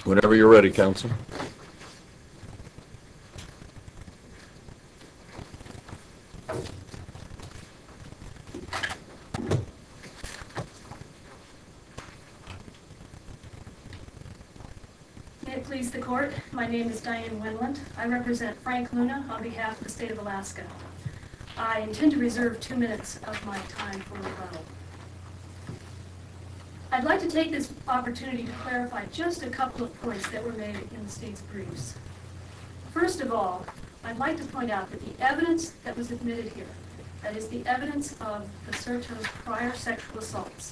Whenever you're ready, counsel. May it please the court, my name is Diane Winland. I represent Frank Luna on behalf of the state of Alaska. I intend to reserve 2 minutes of my time for rebuttal. I'd like to take this opportunity to clarify just a couple of points that were made in the state's briefs. First of all, I'd like to point out that the evidence that was admitted here, that is the evidence of Caserto's prior sexual assaults,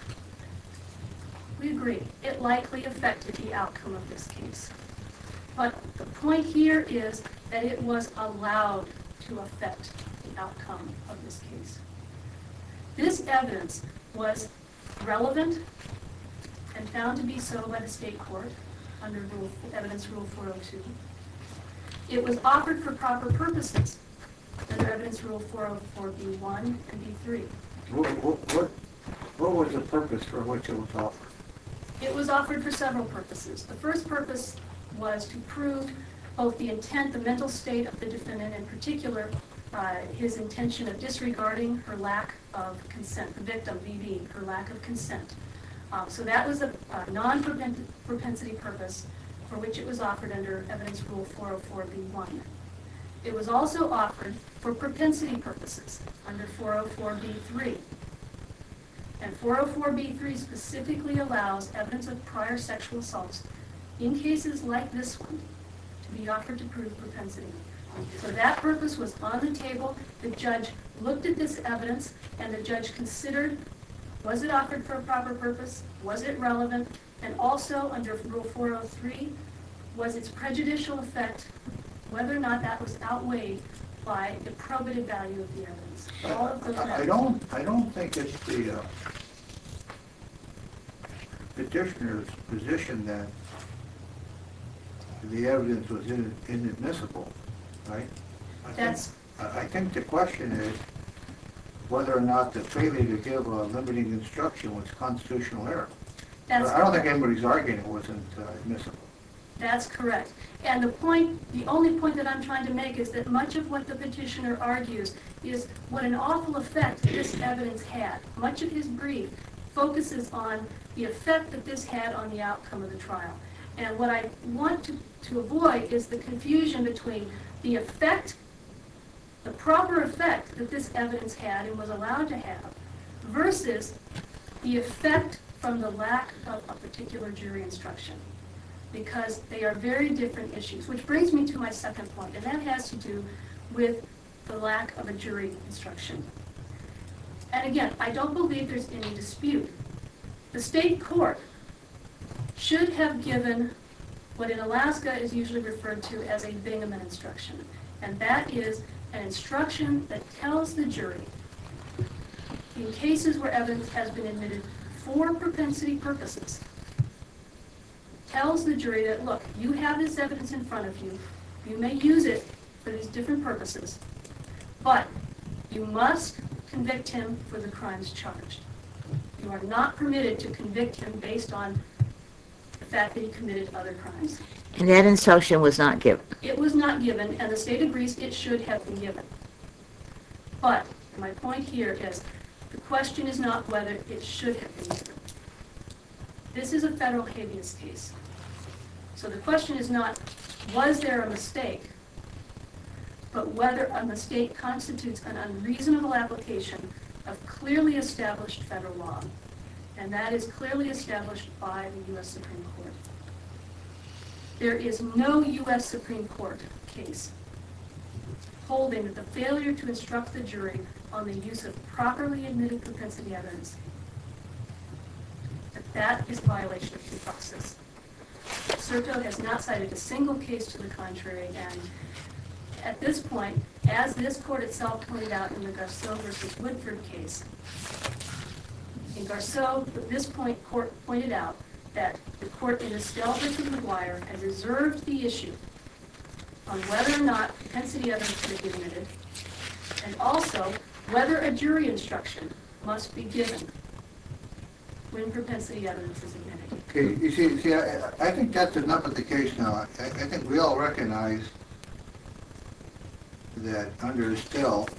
we agree, it likely affected the outcome of this case. But the point here is that it was allowed to affect the outcome of this case. This evidence was relevant and found to be so by the state court under Evidence Rule 402. It was offered for proper purposes under Evidence Rule 404B1 and B3. What was the purpose for which it was offered? It was offered for several purposes. The first purpose was to prove both the intent, the mental state of the defendant, in particular, his intention of disregarding her lack of consent, the victim, VB, her lack of consent. So that was a non-propensity purpose for which it was offered under Evidence Rule 404B1. It was also offered for propensity purposes under 404B3. And 404B3 specifically allows evidence of prior sexual assaults in cases like this one to be offered to prove propensity. So that purpose was on the table. The judge looked at this evidence and the judge considered, was it offered for a proper purpose? Was it relevant? And also under Rule 403, was its prejudicial effect, whether or not that was outweighed by the probative value of the evidence. All of those I don't think it's the petitioner's position that the evidence was inadmissible, right? I think the question is whether or not the failure to give a limiting instruction was constitutional error. I don't think anybody's arguing it wasn't admissible. That's correct. And the only point that I'm trying to make is that much of what the petitioner argues is what an awful effect this evidence had. Much of his brief focuses on the effect that this had on the outcome of the trial. And what I want to avoid is the confusion between the effect, the proper effect that this evidence had and was allowed to have, versus the effect from the lack of a particular jury instruction. Because they are very different issues, which brings me to my second point, and that has to do with the lack of a jury instruction. And again, I don't believe there's any dispute. The state court should have given what in Alaska is usually referred to as a Bingaman instruction, and that is an instruction that tells the jury, in cases where evidence has been admitted for propensity purposes, tells the jury that, look, you have this evidence in front of you. You may use it for these different purposes, but you must convict him for the crimes charged. You are not permitted to convict him based on the fact that he committed other crimes. And that instruction was not given. It was not given, and the state agrees it should have been given. But my point here is the question is not whether it should have been given. This is a federal habeas case. So the question is not, was there a mistake, but whether a mistake constitutes an unreasonable application of clearly established federal law. And that is clearly established by the U.S. Supreme Court. There is no U.S. Supreme Court case holding that the failure to instruct the jury on the use of properly admitted propensity evidence, that is a violation of due process. Caserto has not cited a single case to the contrary, and at this point, as this court itself pointed out in the Garceau versus Woodford case, in Garceau, this court pointed out that the court in Estelle versus McGuire had reserved the issue on whether or not propensity evidence could be admitted, and also whether a jury instruction must be given when propensity evidence is admitted. Okay, you see, I think that's enough of the case now. I think we all recognize that under Estelle,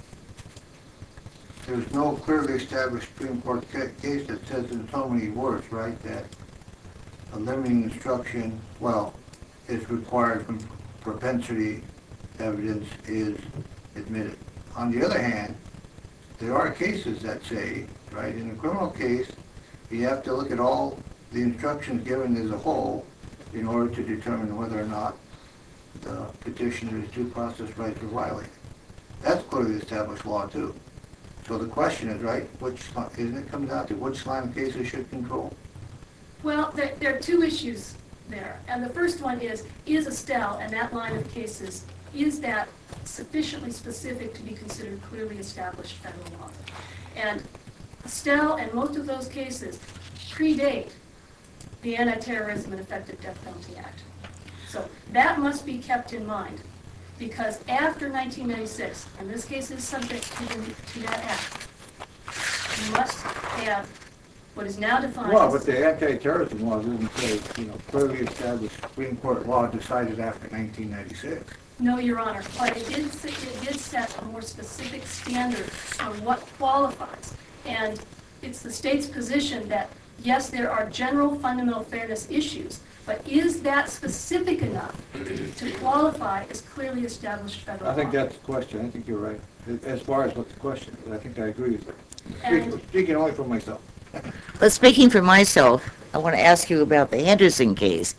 there's no clearly established Supreme Court case that says in so many words, right, that a limiting instruction, well, is required when propensity evidence is admitted. On the other hand, there are cases that say, right, in a criminal case, you have to look at all the instructions given as a whole in order to determine whether or not the petitioner's due process rights were violated. That's clearly established law too. So the question is, right, isn't it comes down to which line of cases should control? Well, there are two issues there. And the first one is Estelle and that line of cases, is that sufficiently specific to be considered clearly established federal law? And Estelle and most of those cases predate the Anti-Terrorism and Effective Death Penalty Act. So that must be kept in mind, because after 1996, and this case is subject to that act, you must have what is now defined Well, as... but the anti-terrorism law doesn't say, clearly established Supreme Court law decided after 1996. No, Your Honor, but it did set a more specific standard on what qualifies. And it's the state's position that, yes, there are general fundamental fairness issues, but is that specific enough to qualify as clearly established federal law? I think that's the question. I think you're right. As far as what the question is, I think I agree with And- you. Speaking only for myself. But speaking for myself, I want to ask you about the Henderson case.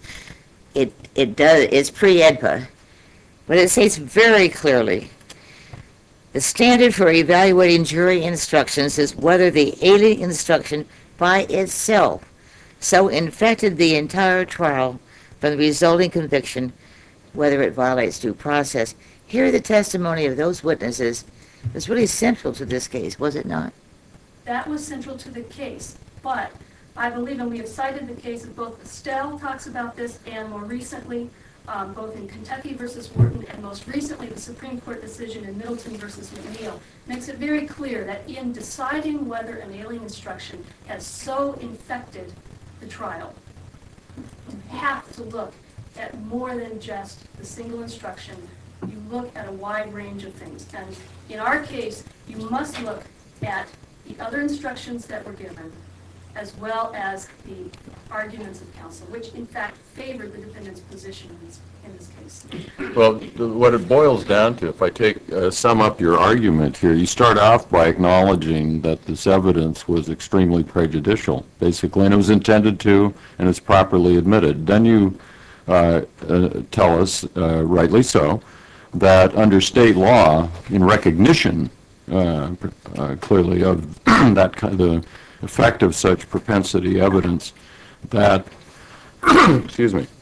It's pre-EDPA, but it states very clearly, the standard for evaluating jury instructions is whether the alien instruction by itself so infected the entire trial from the resulting conviction, whether it violates due process. Here, the testimony of those witnesses was really central to this case, was it not? That was central to the case, but I believe, and we have cited the case of both Estelle talks about this, and more recently, both in Kentucky versus Wharton, and most recently the Supreme Court decision in Middleton versus McNeil, makes it very clear that in deciding whether an alien instruction has so infected the trial, you have to look at more than just the single instruction. You look at a wide range of things, and in our case, you must look at the other instructions that were given, as well as the arguments of counsel, which in fact favored the defendant's position in this case. Well, what it boils down to, if I sum up your argument here, you start off by acknowledging that this evidence was extremely prejudicial, basically, and it was intended to, and it's properly admitted. Then you tell us, rightly so, that under state law, in recognition, clearly of that kind of effect of such propensity evidence, that excuse me,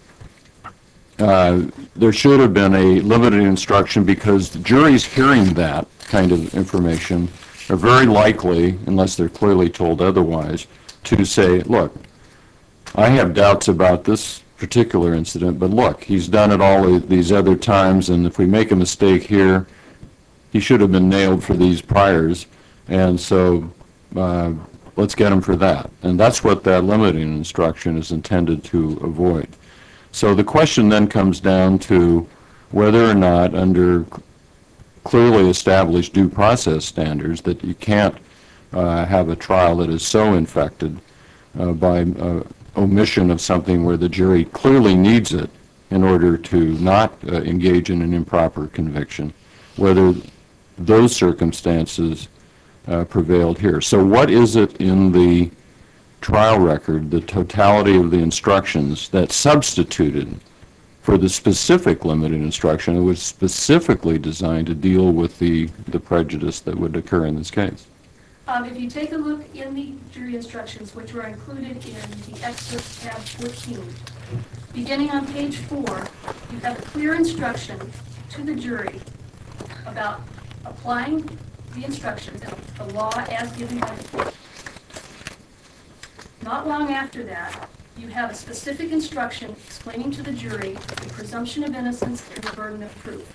there should have been a limited instruction, because the juries hearing that kind of information are very likely, unless they're clearly told otherwise, to say, look, I have doubts about this particular incident, but look, he's done it all these other times, and if we make a mistake here, he should have been nailed for these priors, and so let's get him for that. And that's what that limiting instruction is intended to avoid. So the question then comes down to whether or not, under clearly established due process standards, that you can't have a trial that is so infected by omission of something where the jury clearly needs it in order to not engage in an improper conviction, whether those circumstances prevailed here. So what is it in the trial record, the totality of the instructions, that substituted for the specific limiting instruction that was specifically designed to deal with the prejudice that would occur in this case? If you take a look in the jury instructions, which were included in the excerpt tab 14, beginning on page 4, you have a clear instruction to the jury about applying the instructions, the law as given by the court. Not long after that, you have a specific instruction explaining to the jury the presumption of innocence and the burden of proof.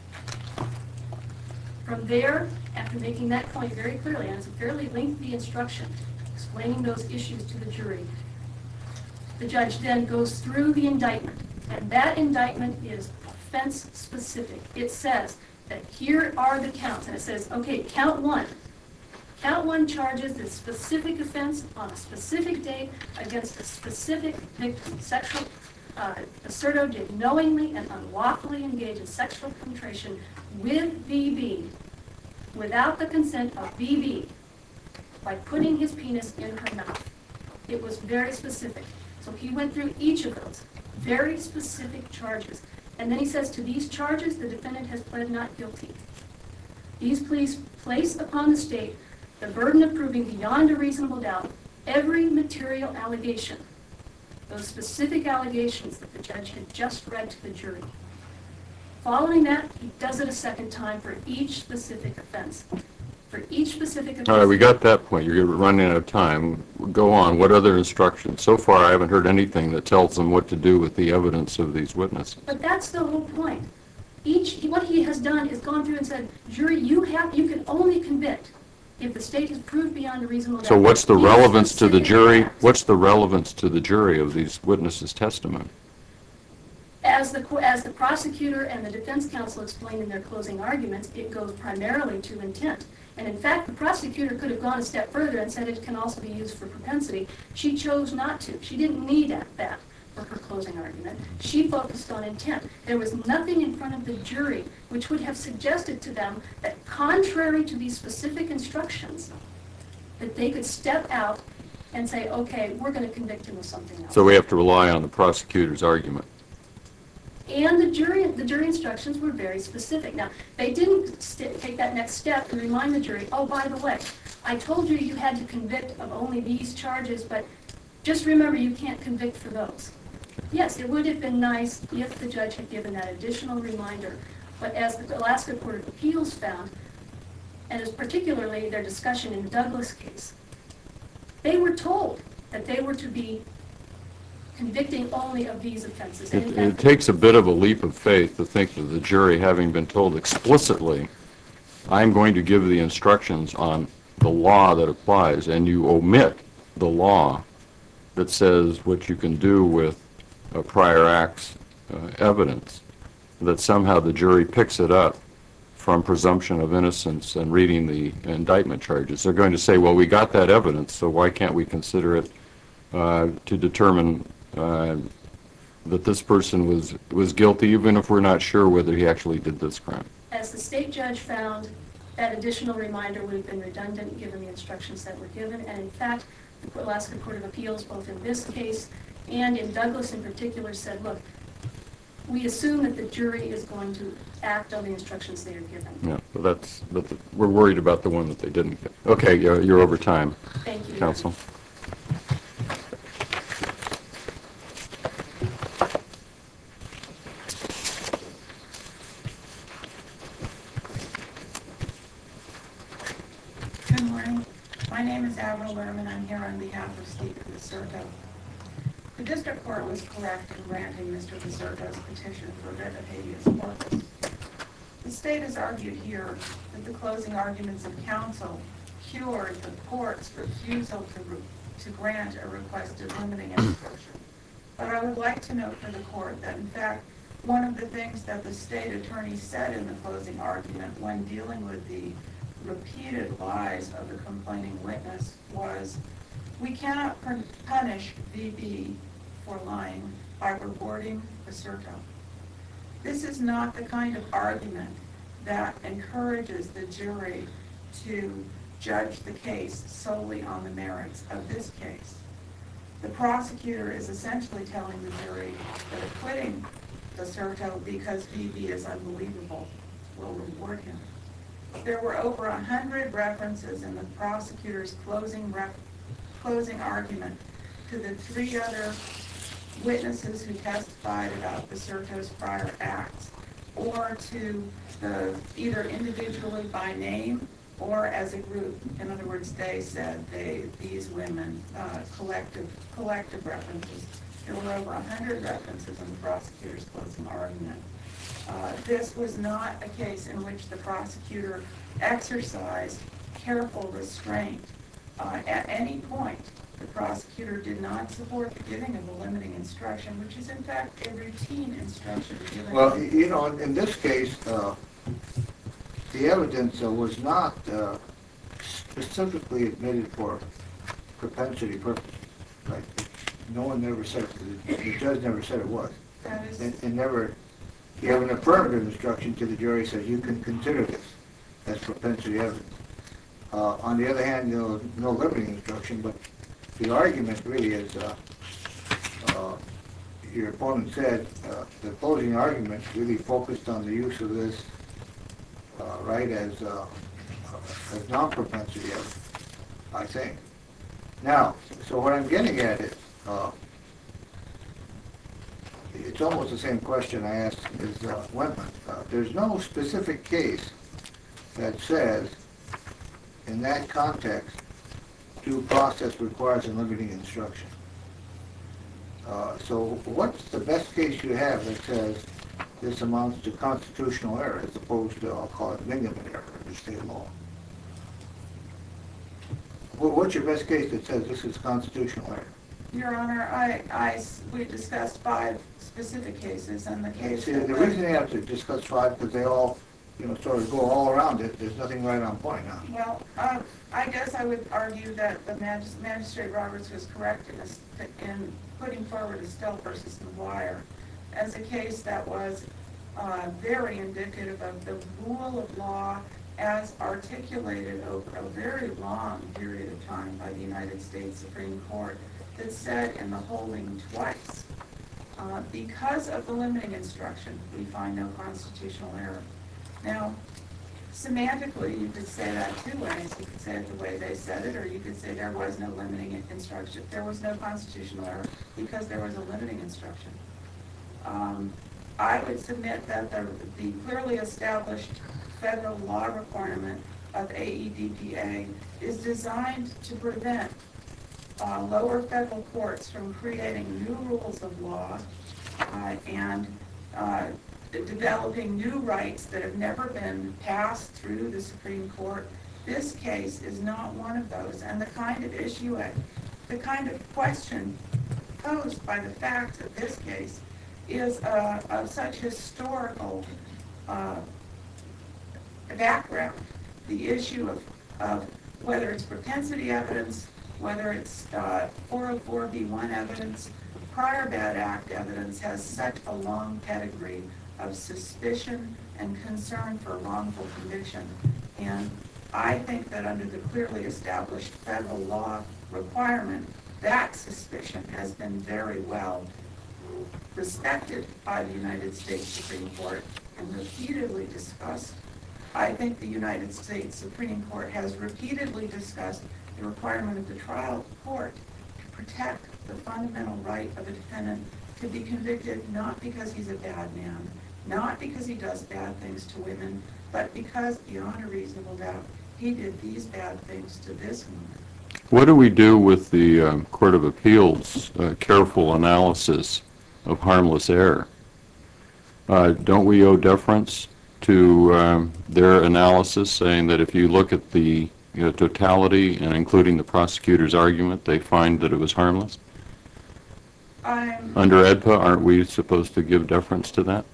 From there, after making that point very clearly, and it's a fairly lengthy instruction explaining those issues to the jury, the judge then goes through the indictment, and that indictment is offense-specific. It says that here are the counts, and it says, okay, count one. Count one charges this specific offense on a specific date against a specific victim. Sexual asserto did knowingly and unlawfully engage in sexual penetration with BB without the consent of BB by putting his penis in her mouth. It was very specific. So he went through each of those very specific charges. And then he says, to these charges, the defendant has pled not guilty. These pleas place upon the state the burden of proving beyond a reasonable doubt every material allegation, those specific allegations that the judge had just read to the jury. Following that, he does it a second time for each specific offense. For each specific offense. All right, we got that point. You're running out of time. Go on. What other instructions? So far, I haven't heard anything that tells them what to do with the evidence of these witnesses. But that's the whole point. What he has done is gone through and said, jury, you can only convict if the state has proved beyond a reasonable doubt. So what's the these relevance to the specific jury? facts. What's the relevance to the jury of these witnesses' testimony? As the prosecutor and the defense counsel explained in their closing arguments, it goes primarily to intent. And in fact, the prosecutor could have gone a step further and said it can also be used for propensity. She chose not to. She didn't need that for her closing argument. She focused on intent. There was nothing in front of the jury which would have suggested to them that contrary to these specific instructions, that they could step out and say, okay, we're going to convict him of something else. So we have to rely on the prosecutor's argument. And the jury instructions were very specific. Now, they didn't take that next step and remind the jury, oh, by the way, I told you you had to convict of only these charges, but just remember you can't convict for those. Yes, it would have been nice if the judge had given that additional reminder, but as the Alaska Court of Appeals found, and as particularly their discussion in the Douglas case, they were told that they were to be convicting only of these offenses. And in It fact, takes a bit of a leap of faith to think that the jury, having been told explicitly, I'm going to give the instructions on the law that applies, and you omit the law that says what you can do with prior acts evidence, that somehow the jury picks it up from presumption of innocence and reading the indictment charges. They're going to say, well, we got that evidence, so why can't we consider it to determine that this person was guilty, even if we're not sure whether he actually did this crime. as the state judge found, that additional reminder would have been redundant given the instructions that were given. And in fact, the Alaska Court of Appeals, both in this case and in Douglas in particular, said, look, we assume that the jury is going to act on the instructions they are given. Yeah, but we're worried about the one that they didn't get. Okay, you're over time, Thank you. counsel. Good morning. My name is Avril Lerman. I'm here on behalf of Steve Viserto. The district court was correct in granting Mr. Viserto's petition for writ of habeas corpus. The state has argued here that the closing arguments of counsel cured the court's refusal to grant a requested limiting instruction. But I would like to note for the court that, in fact, one of the things that the state attorney said in the closing argument when dealing with the repeated lies of the complaining witness was, we cannot punish VB for lying by rewarding Viserto. This is not the kind of argument that encourages the jury to judge the case solely on the merits of this case. The prosecutor is essentially telling the jury that acquitting Viserto because VB is unbelievable will reward him. There were over 100 references in the prosecutor's closing argument to the 3 other witnesses who testified about Viserto's prior acts, or to either individually by name or as a group. In other words, they said these women, collective references. There were over 100 references in the prosecutor's closing argument. This was not a case in which the prosecutor exercised careful restraint At any point, the prosecutor did not support the giving of a limiting instruction, which is in fact a routine instruction given. Well, you know, in this case, the evidence was not specifically admitted for propensity purposes, right? No one ever said, the judge never said it was. That is, And never, you have an affirmative instruction to the jury says you can consider this as propensity evidence. On the other hand, no limiting instruction, but the argument really is, your opponent said, the closing argument really focused on the use of this right as non-propensity evidence, I think. Now, so what I'm getting at is, it's almost the same question I asked as Wentman. There's no specific case that says, in that context, due process requires a limiting instruction. So what's the best case you have that says this amounts to constitutional error as opposed to, I'll call it, vindictive error in state law? Well, what's your best case that says this is constitutional error? Your Honor, we discussed 5 specific cases, and the case... See, the reason they have to discuss 5 because they all, sort of go all around it. There's nothing right on point, huh? Well, I guess I would argue that the Magistrate Roberts was correct in putting forward Estelle versus McGuire as a case that was very indicative of the rule of law as articulated over a very long period of time by the United States Supreme Court that said in the holding twice, because of the limiting instruction, we find no constitutional error. Now, semantically, you could say that 2 ways. You could say it the way they said it, or you could say there was no limiting instruction. There was no constitutional error because there was a limiting instruction. I would submit that the clearly established federal law requirement of AEDPA is designed to prevent lower federal courts from creating new rules of law and developing new rights that have never been passed through the Supreme Court. This case is not one of those, and the kind of issue, the kind of question posed by the facts of this case is of such historical background. The issue of whether it's propensity evidence, whether it's 404b1 evidence, prior bad act evidence has such a long pedigree of suspicion and concern for wrongful conviction. And I think that under the clearly established federal law requirement, that suspicion has been very well respected by the United States Supreme Court and repeatedly discussed. I think the United States Supreme Court has repeatedly discussed the requirement of the trial court to protect the fundamental right of a defendant to be convicted not because he's a bad man, not because he does bad things to women, but because, beyond a reasonable doubt, he did these bad things to this woman. What do we do with the Court of Appeals' careful analysis of harmless error? Don't we owe deference to their analysis, saying that if you look at the totality and including the prosecutor's argument, they find that it was harmless? Under AEDPA, aren't we supposed to give deference to that?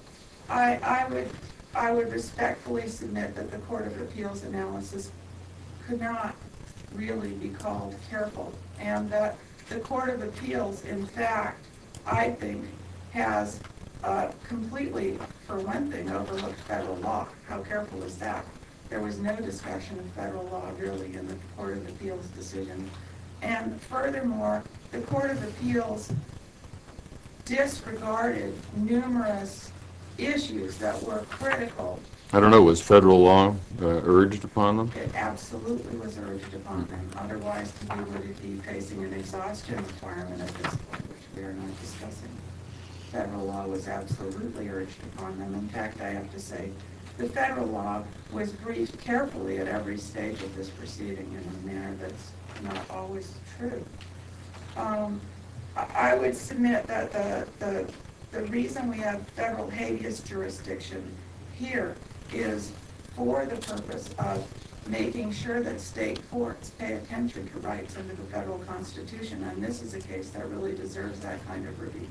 I would respectfully submit that the Court of Appeals analysis could not really be called careful, and that the Court of Appeals, in fact, I think, has completely, for one thing, overlooked federal law. How careful is that? There was no discussion of federal law, really, in the Court of Appeals decision. And furthermore, the Court of Appeals disregarded numerous issues that were critical. I don't know, was federal law urged upon them? It absolutely was urged upon them. Otherwise, we would be facing an exhaustion requirement at this point, which we are not discussing. Federal law was absolutely urged upon them. In fact, I have to say, the federal law was briefed carefully at every stage of this proceeding in a manner that's not always true. I would submit that the reason we have federal habeas jurisdiction here is for the purpose of making sure that state courts pay attention to rights under the federal Constitution, and this is a case that really deserves that kind of review.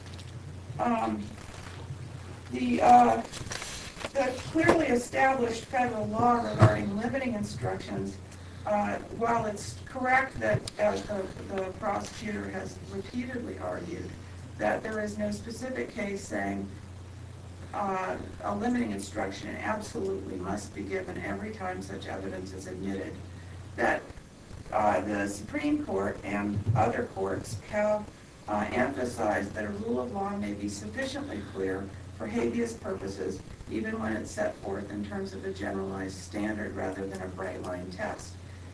The clearly established federal law regarding limiting instructions, while it's correct that, as the prosecutor has repeatedly argued, that there is no specific case saying a limiting instruction absolutely must be given every time such evidence is admitted, that the Supreme Court and other courts have emphasized that a rule of law may be sufficiently clear for habeas purposes, even when it's set forth in terms of a generalized standard rather than a bright line test.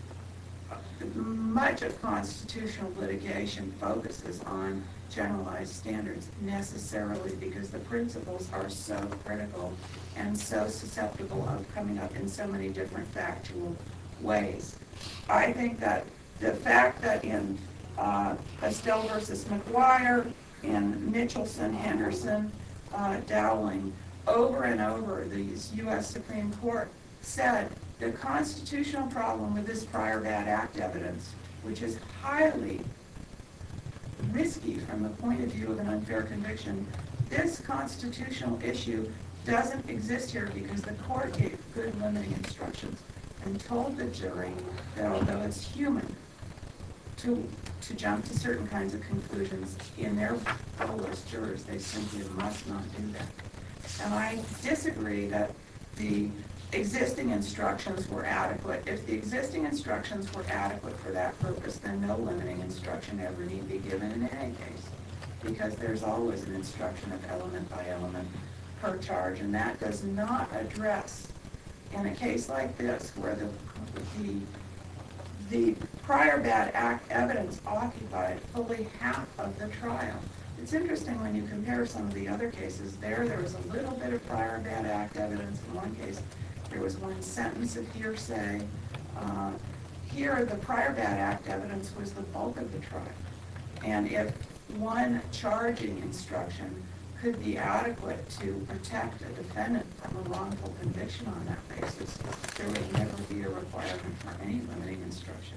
Much of constitutional litigation focuses on generalized standards necessarily because the principles are so critical and so susceptible of coming up in so many different factual ways. I think that the fact that in Estelle versus McGuire, in Mitchelson, Henderson, Dowling, over and over, the U.S. Supreme Court said the constitutional problem with this prior bad act evidence, which is highly risky from the point of view of an unfair conviction, this constitutional issue doesn't exist here because the court gave good limiting instructions and told the jury that although it's human to jump to certain kinds of conclusions, in their role as jurors, they simply must not do that. And I disagree that the existing instructions were adequate. If the existing instructions were adequate for that purpose, then no limiting instruction ever need be given in any case, because there's always an instruction of element by element per charge, and that does not address, in a case like this, where the prior bad act evidence occupied fully half of the trial. It's interesting when you compare some of the other cases. There was a little bit of prior bad act evidence. In one case, there was one sentence of hearsay. Here, the prior bad act evidence was the bulk of the trial. And if one charging instruction could be adequate to protect a defendant from a wrongful conviction on that basis, there would never be a requirement for any limiting instruction.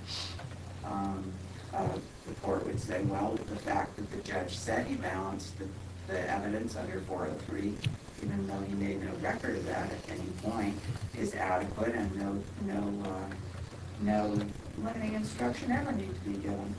The court would say, well, the fact that the judge said he balanced the evidence under 403, even though he made no record of that at any point, is adequate, and no limiting instruction ever needs to be given.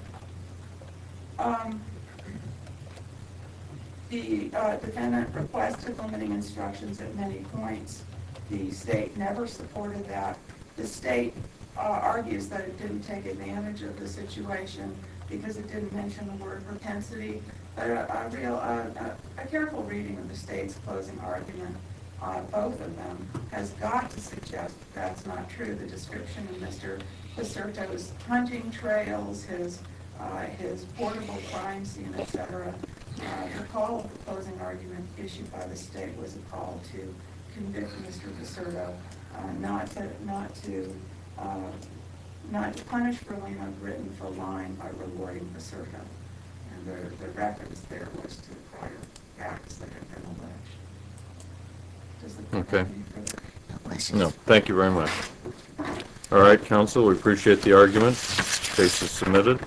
The defendant requested limiting instructions at many points. The state never supported that. The state argues that it didn't take advantage of the situation because it didn't mention the word propensity. But a careful reading of the state's closing argument, both of them, has got to suggest that that's not true. The description of Mr. Caserto's hunting trails, his portable crime scene, etc. The call of the closing argument issued by the state was a call to convict Mr. Caserto, not to punish Berlino Britton for lying by rewarding Caserto. And the reference there was to prior acts that had been alleged. Does the court have any further questions? No, thank you very much. All right, counsel, we appreciate the argument. Case is submitted.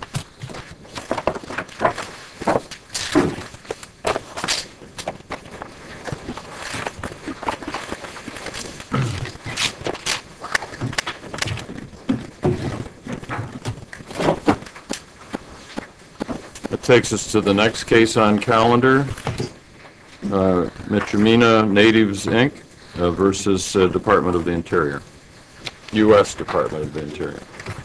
That takes us to the next case on calendar, Mitchumina Natives, Inc. Versus Department of the Interior, U.S. Department of the Interior.